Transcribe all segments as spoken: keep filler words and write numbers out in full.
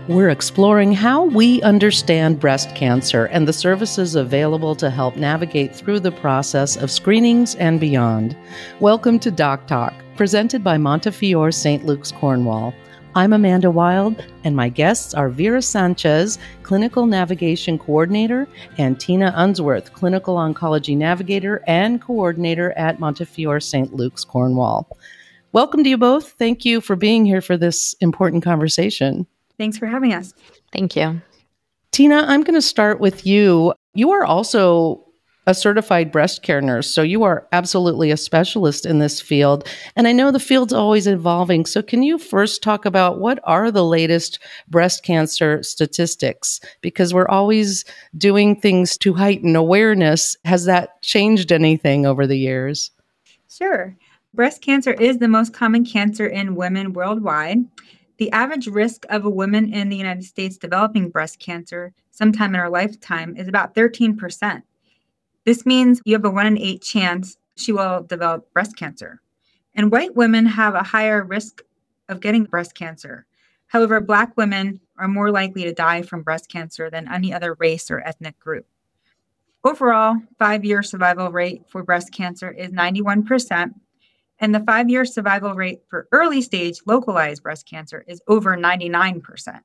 We're exploring how we understand breast cancer and the services available to help navigate through the process of screenings and beyond. Welcome to Doc Talk, presented by Montefiore Saint Luke's Cornwall. I'm Amanda Wild, and my guests are Vera Sanchez, Clinical Navigation Coordinator, and Tina Unsworth, Clinical Oncology Navigator and Coordinator at Montefiore Saint Luke's Cornwall. Welcome to you both. Thank you for being here for this important conversation. Thanks for having us. Thank you. Tina, I'm going to start with you. You are also a certified breast care nurse, so you are absolutely a specialist in this field. And I know the field's always evolving. So can you first talk about what are the latest breast cancer statistics? Because we're always doing things to heighten awareness. Has that changed anything over the years? Sure. Breast cancer is the most common cancer in women worldwide. The average risk of a woman in the United States developing breast cancer sometime in her lifetime is about thirteen percent. This means you have a one in eight chance she will develop breast cancer. And white women have a higher risk of getting breast cancer. However, Black women are more likely to die from breast cancer than any other race or ethnic group. Overall, five-year survival rate for breast cancer is ninety-one percent, and the five-year survival rate for early-stage localized breast cancer is over ninety-nine percent.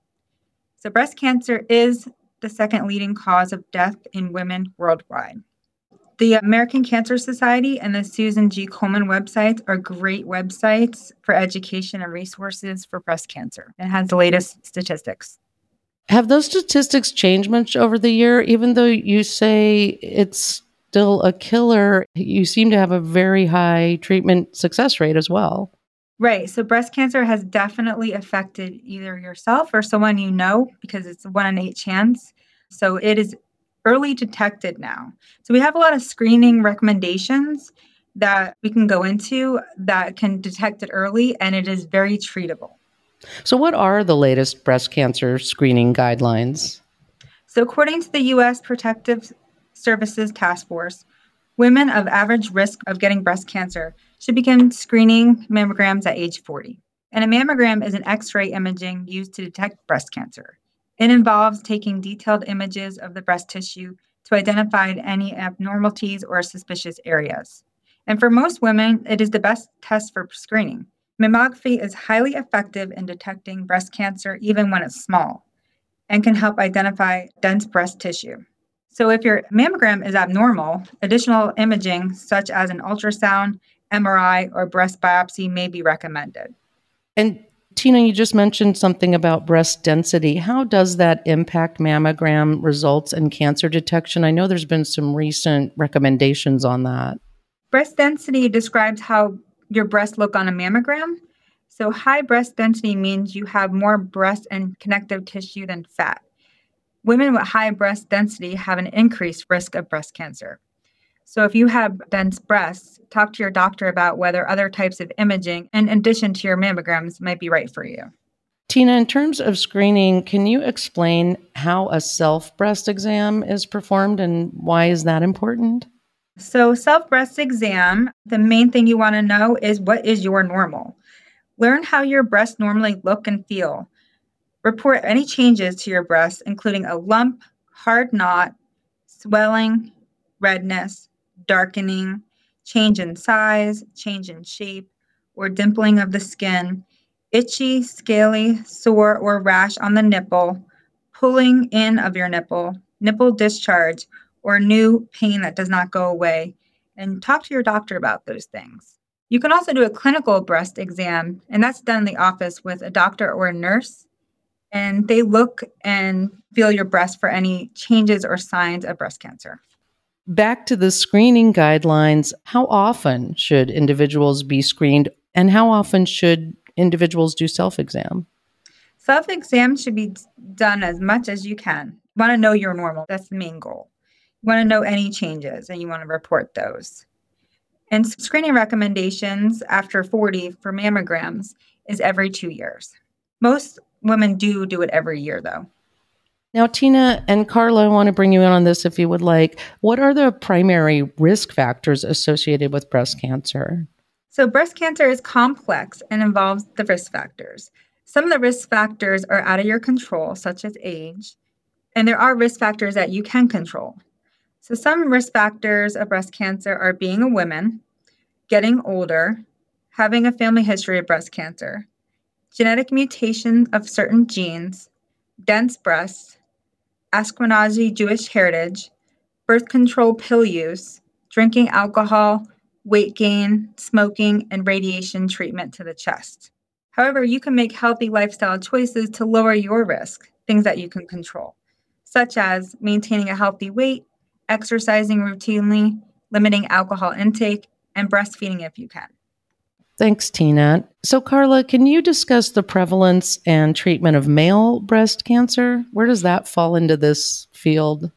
So breast cancer is the second leading cause of death in women worldwide. The American Cancer Society and the Susan G. Komen websites are great websites for education and resources for breast cancer. It has the latest statistics. Have those statistics changed much over the year? Even though you say it's still a killer, you seem to have a very high treatment success rate as well. Right. So breast cancer has definitely affected either yourself or someone you know because it's a one in eight chance. So it is early detected now. So we have a lot of screening recommendations that we can go into that can detect it early, and it is very treatable. So what are the latest breast cancer screening guidelines? So according to the U S Protective Services Task Force, women of average risk of getting breast cancer should begin screening mammograms at age forty. And a mammogram is an X-ray imaging used to detect breast cancer. It involves taking detailed images of the breast tissue to identify any abnormalities or suspicious areas. And for most women, it is the best test for screening. Mammography is highly effective in detecting breast cancer even when it's small and can help identify dense breast tissue. So if your mammogram is abnormal, additional imaging such as an ultrasound, M R I, or breast biopsy may be recommended. And Tina, you just mentioned something about breast density. How does that impact mammogram results and cancer detection? I know there's been some recent recommendations on that. Breast density describes how your breasts look on a mammogram. So high breast density means you have more breast and connective tissue than fat. Women with high breast density have an increased risk of breast cancer. So if you have dense breasts, talk to your doctor about whether other types of imaging, in addition to your mammograms, might be right for you. Tina, in terms of screening, can you explain how a self-breast exam is performed and why is that important? So self-breast exam, the main thing you want to know is what is your normal. Learn how your breasts normally look and feel. Report any changes to your breasts, including a lump, hard knot, swelling, redness, darkening, change in size, change in shape, or dimpling of the skin, itchy, scaly, sore, or rash on the nipple, pulling in of your nipple, nipple discharge, or new pain that does not go away, and talk to your doctor about those things. You can also do a clinical breast exam, and that's done in the office with a doctor or a nurse, and they look and feel your breast for any changes or signs of breast cancer. Back to the screening guidelines, how often should individuals be screened and how often should individuals do self-exam? Self-exam should be done as much as you can. You want to know you're normal. That's the main goal. You want to know any changes and you want to report those. And screening recommendations after forty for mammograms is every two years. Most women do do it every year, though. Now, Tina and Carla, I want to bring you in on this if you would like. What are the primary risk factors associated with breast cancer? So breast cancer is complex and involves the risk factors. Some of the risk factors are out of your control, such as age, and there are risk factors that you can control. So some risk factors of breast cancer are being a woman, getting older, having a family history of breast cancer, genetic mutation of certain genes, dense breasts, Ashkenazi Jewish heritage, birth control pill use, drinking alcohol, weight gain, smoking, and radiation treatment to the chest. However, you can make healthy lifestyle choices to lower your risk, things that you can control, such as maintaining a healthy weight, exercising routinely, limiting alcohol intake, and breastfeeding if you can. Thanks, Tina. So, Carla, can you discuss the prevalence and treatment of male breast cancer? Where does that fall into this field?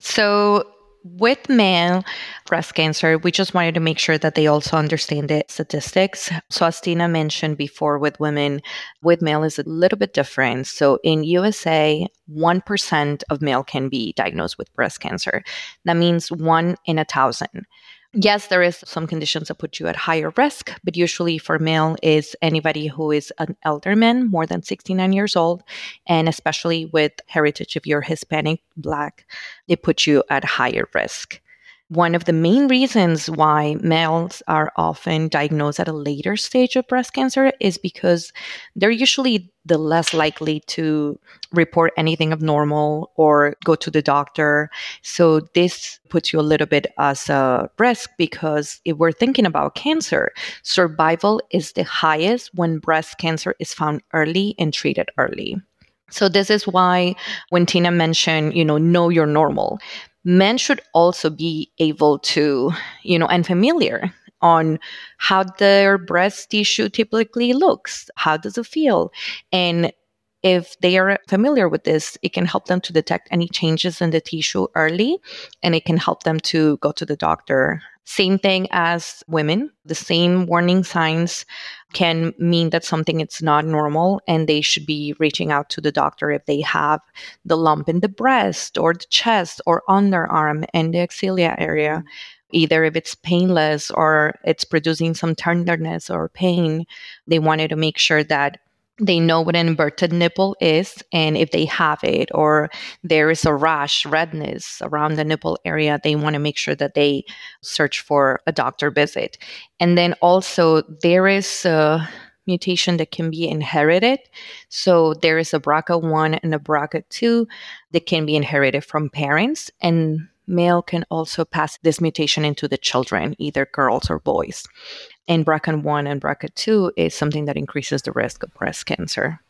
So, with male breast cancer, we just wanted to make sure that they also understand the statistics. So as Tina mentioned before, with women, with male is a little bit different. So in U S A, one percent of male can be diagnosed with breast cancer. That means one in a thousand. Yes, there is some conditions that put you at higher risk, but usually for male is anybody who is an elder man, more than sixty-nine years old, and especially with heritage, if you're Hispanic, Black, it puts you at higher risk. One of the main reasons why males are often diagnosed at a later stage of breast cancer is because they're usually the less likely to report anything abnormal or go to the doctor. So this puts you a little bit as a risk, because if we're thinking about cancer, survival is the highest when breast cancer is found early and treated early. So this is why when Tina mentioned, you know, know you're normal, men should also be able to, you know, and familiar on how their breast tissue typically looks. How does it feel? And if they are familiar with this, it can help them to detect any changes in the tissue early, and it can help them to go to the doctor. Same thing as women. The same warning signs can mean that something is not normal, and they should be reaching out to the doctor if they have the lump in the breast or the chest or underarm and the axilla area. Either if it's painless or it's producing some tenderness or pain, they wanted to make sure that they know what an inverted nipple is, and if they have it or there is a rash, redness around the nipple area, they want to make sure that they search for a doctor visit. And then also there is a mutation that can be inherited. So there is a B R C A one and a B R C A two that can be inherited from parents, and male can also pass this mutation into the children, either girls or boys. And B R C A one and B R C A two is something that increases the risk of breast cancer.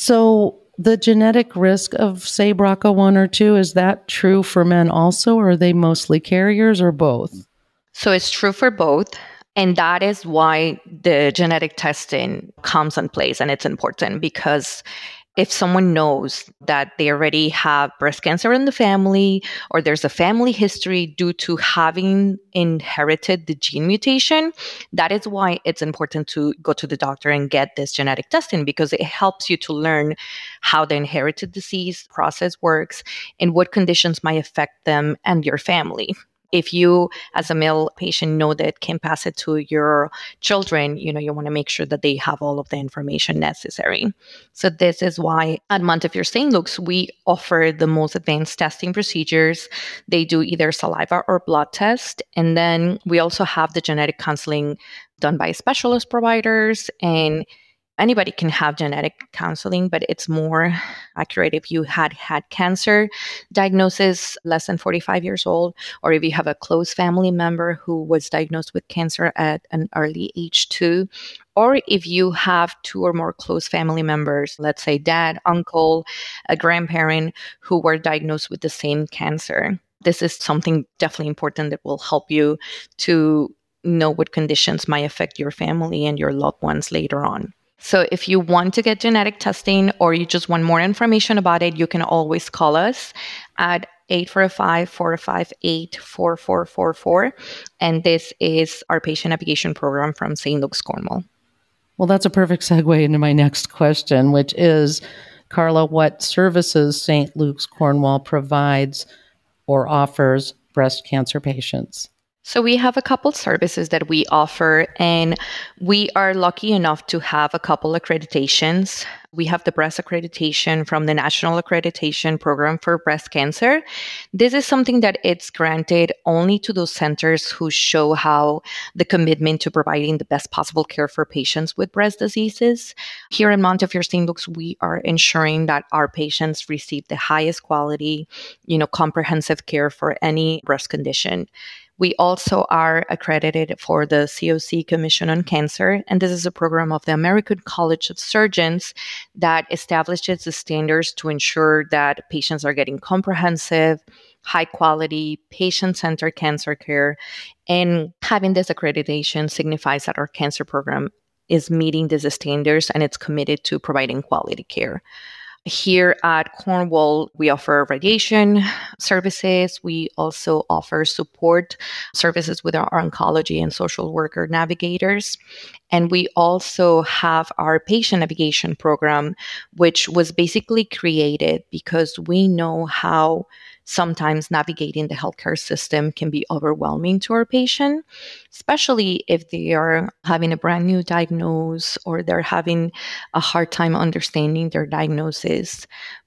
So the genetic risk of, say, B R C A one or two, is that true for men also, or are they mostly carriers, or both? So it's true for both. And that is why the genetic testing comes in place, and it's important, because if someone knows that they already have breast cancer in the family, or there's a family history due to having inherited the gene mutation, that is why it's important to go to the doctor and get this genetic testing, because it helps you to learn how the inherited disease process works and what conditions might affect them and your family. If you, as a male patient, know that can pass it to your children, you know, you want to make sure that they have all of the information necessary. So this is why at Montefiore Saint Luke's, we offer the most advanced testing procedures. They do either saliva or blood test. And then we also have the genetic counseling done by specialist providers, and anybody can have genetic counseling, but it's more accurate if you had had cancer diagnosis less than forty-five years old, or if you have a close family member who was diagnosed with cancer at an early age too, or if you have two or more close family members, let's say dad, uncle, a grandparent, who were diagnosed with the same cancer. This is something definitely important that will help you to know what conditions might affect your family and your loved ones later on. So if you want to get genetic testing, or you just want more information about it, you can always call us at eight four five, four five eight, four four four four. And this is our patient navigation program from Saint Luke's Cornwall. Well, that's a perfect segue into my next question, which is, Carla, what services Saint Luke's Cornwall provides or offers breast cancer patients? So we have a couple services that we offer, and we are lucky enough to have a couple accreditations. We have the breast accreditation from the National Accreditation Program for Breast Cancer. This is something that it's granted only to those centers who show how the commitment to providing the best possible care for patients with breast diseases. Here in Montefiore Saint Luke's, we are ensuring that our patients receive the highest quality, you know, comprehensive care for any breast condition. We also are accredited for the C O C Commission on Cancer, and this is a program of the American College of Surgeons that establishes the standards to ensure that patients are getting comprehensive, high-quality, patient-centered cancer care. And having this accreditation signifies that our cancer program is meeting these standards and it's committed to providing quality care. Here at Cornwall, we offer radiation services. We also offer support services with our oncology and social worker navigators. And we also have our patient navigation program, which was basically created because we know how sometimes navigating the healthcare system can be overwhelming to our patient, especially if they are having a brand new diagnosis or they're having a hard time understanding their diagnosis.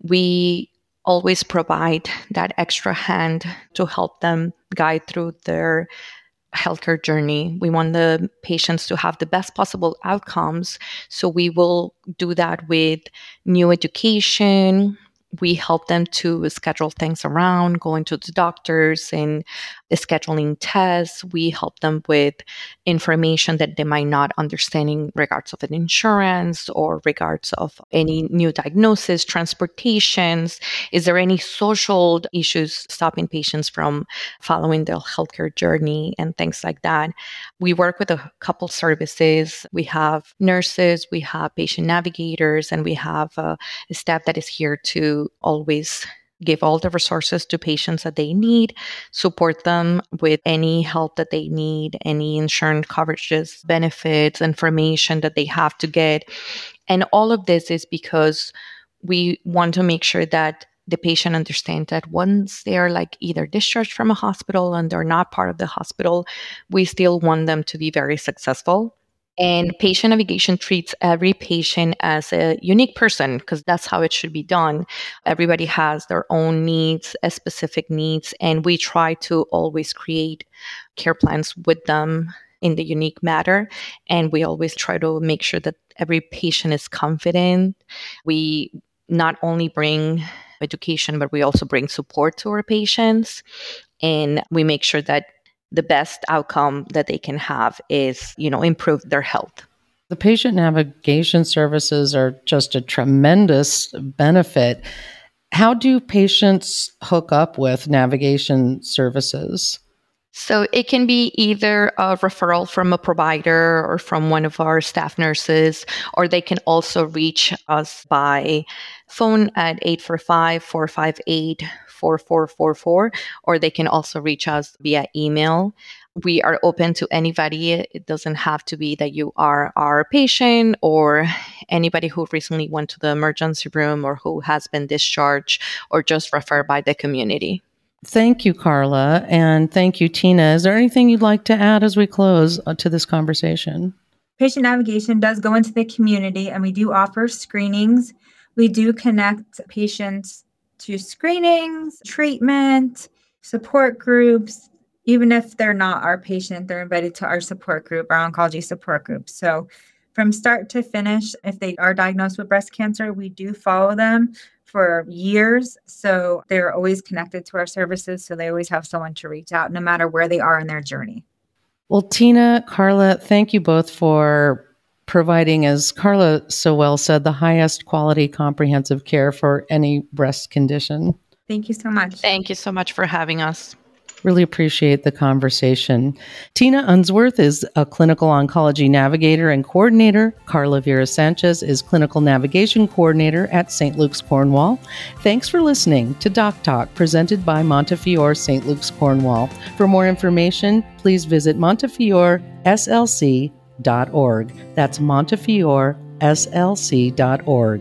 We always provide that extra hand to help them guide through their healthcare journey. We want the patients to have the best possible outcomes. So we will do that with new education. We help them to schedule things around, going to the doctors and scheduling tests. We help them with information that they might not understand in regards of an insurance or regards of any new diagnosis, transportations. Is there any social issues stopping patients from following their healthcare journey and things like that? We work with a couple services. We have nurses, we have patient navigators, and we have a staff that is here to always give all the resources to patients that they need, support them with any help that they need, any insurance coverages, benefits, information that they have to get. And all of this is because we want to make sure that the patient understands that once they're like either discharged from a hospital and they're not part of the hospital, we still want them to be very successful. And patient navigation treats every patient as a unique person because that's how it should be done. Everybody has their own needs, a specific needs, and we try to always create care plans with them in the unique matter. And we always try to make sure that every patient is confident. We not only bring education, but we also bring support to our patients. And we make sure that the best outcome that they can have is, you know, improve their health. The patient navigation services are just a tremendous benefit. How do patients hook up with navigation services? So it can be either a referral from a provider or from one of our staff nurses, or they can also reach us by phone at eight four five, four five eight, four four four four, or they can also reach us via email. We are open to anybody. It doesn't have to be that you are our patient or anybody who recently went to the emergency room or who has been discharged or just referred by the community. Thank you, Carla. And thank you, Tina. Is there anything you'd like to add as we close to this conversation? Patient navigation does go into the community, and we do offer screenings. We do connect patients to screenings, treatment, support groups. Even if they're not our patient, they're invited to our support group, our oncology support group. So from start to finish, if they are diagnosed with breast cancer, we do follow them for years. So they're always connected to our services. So they always have someone to reach out no matter where they are in their journey. Well, Tina, Carla, thank you both for providing, as Carla so well said, the highest quality comprehensive care for any breast condition. Thank you so much. Thank you so much for having us. Really appreciate the conversation. Tina Unsworth is a clinical oncology navigator and coordinator. Carla Vera Sanchez is clinical navigation coordinator at Saint Luke's Cornwall. Thanks for listening to Doc Talk, presented by Montefiore Saint Luke's Cornwall. For more information, please visit montefiore s l c dot org. That's montefiore s l c dot org.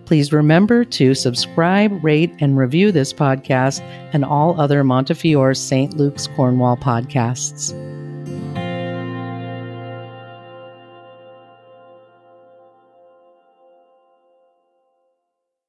Please remember to subscribe, rate, and review this podcast and all other Montefiore Saint Luke's Cornwall podcasts.